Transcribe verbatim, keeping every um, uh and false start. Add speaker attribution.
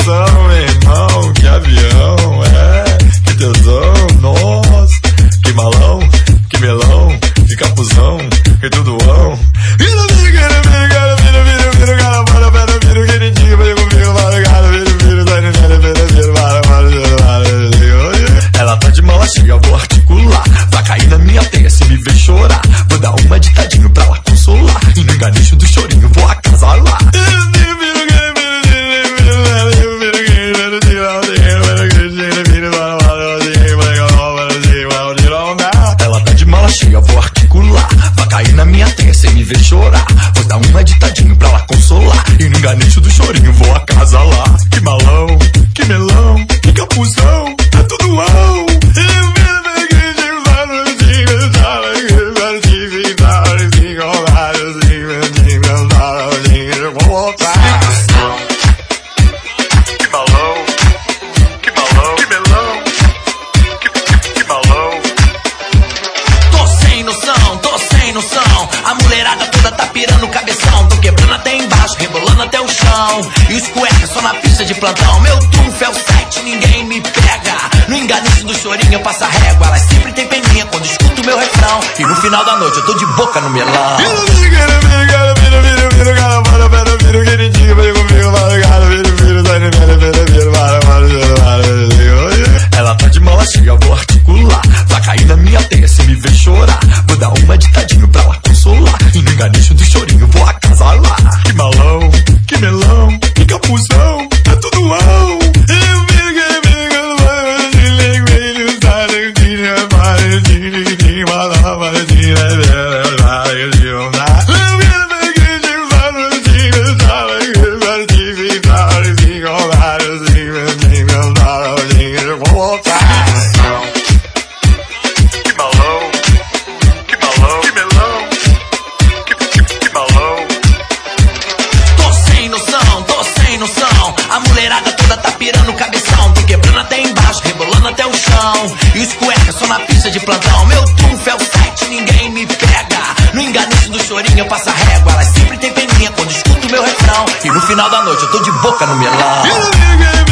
Speaker 1: emoção, meu irmão, que avião, é, que tesão, nossa, que malão, que melão, que capuzão, que tudoão. Vira, vira, vira, vira, vira, vira, vira, cara, para, para, vira, queridinho, vem comigo, para, cara, vira, vira, vira, vira, vira, vira, para, para, vira, para, vira. Ela tá de mala cheia, vou articular, vai cair na minha teia se me ver chorar. Vou dar uma ditadinho pra ela consolar, e no enganicho do chorinho vou acasalar. Ela tá de mala cheia, vou articular, vai cair na minha teia sem me ver chorar. Vou dar uma ditadinho pra ela consolar, e no enganicho do chorinho vou acasalar. Que malão, que melão, que capuzão, é tudo ão.
Speaker 2: A mulherada toda tá pirando o cabeção, tô quebrando até embaixo, rebolando até o chão. E os cuecas só na pista de plantão. Meu trunfo é o sete, ninguém me pega. No enganiço do chorinho eu passo a régua. Elas sempre tem peninha quando escuto meu refrão. E no final da noite eu tô de boca no melão. Ela tá de mala cheia, vou articular, vai cair na minha teia se me ver chorar. Vou dar uma ditadinho pra ela consolar, e no enganicho do chorinho vou acasalar. Que malão, que melão, que capuzão, é tudo ão. A mulherada toda tá pirando o cabeção, tô quebrando até embaixo, rebolando até o chão. E os cuecas só na pista de plantão. Meu trunfo é o sete, ninguém me pega. No enganiço do chorinho eu passo a régua. Elas sempre tem peninha quando escuto meu refrão. E no final da noite eu tô de boca no melão.